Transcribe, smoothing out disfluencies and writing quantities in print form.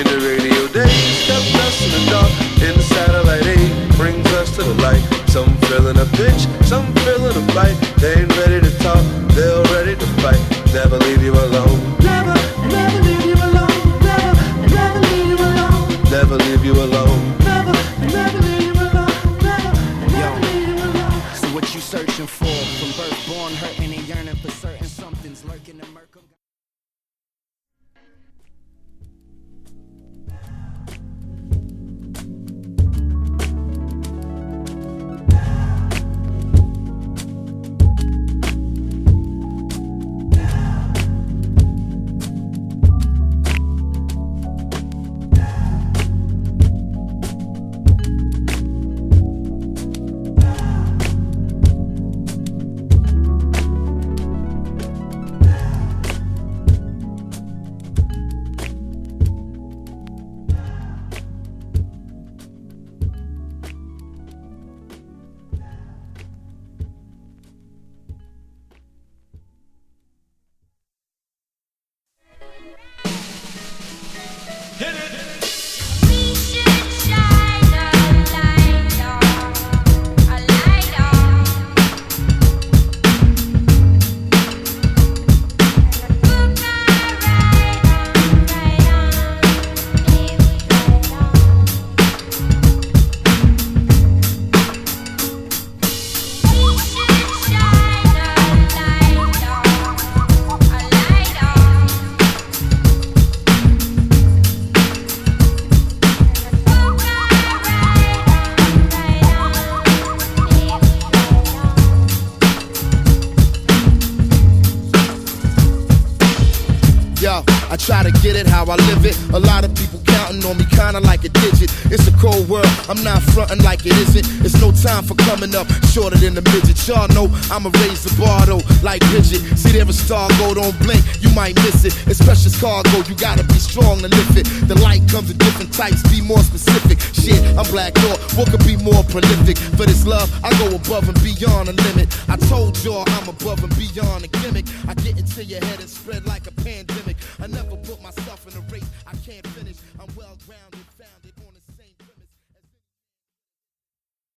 in the radio days, kept us in the dark. In the satellite age, brings us to the light. Some feeling a pinch, some feeling a bite. They ain't ready to talk, they're ready to fight. Never leave you alone. Never leave you alone. Never leave you alone. Never leave you alone. Never leave you alone. Never leave you alone. So what you searching for? From birth, born, hurting and yearning for certain something's lurking in Merkel. I try to get it how I live it. A lot of people counting on me kinda like a digit. It's a cold world, I'm not frontin' like it isn't. It's no time for coming up shorter than the midget. Y'all know I'ma raise the bar though, like Bridget. See there a star go, don't blink, you might miss it. It's precious cargo, you gotta be strong to lift it. The light comes in different types, be more specific. Shit, I'm Black Thought, what could be more prolific? For this love, I go above and beyond the limit. I told y'all I'm above and beyond a gimmick. I get into your head and spread like a pandemic. I never put myself in a race I can't finish. I'm well grounded.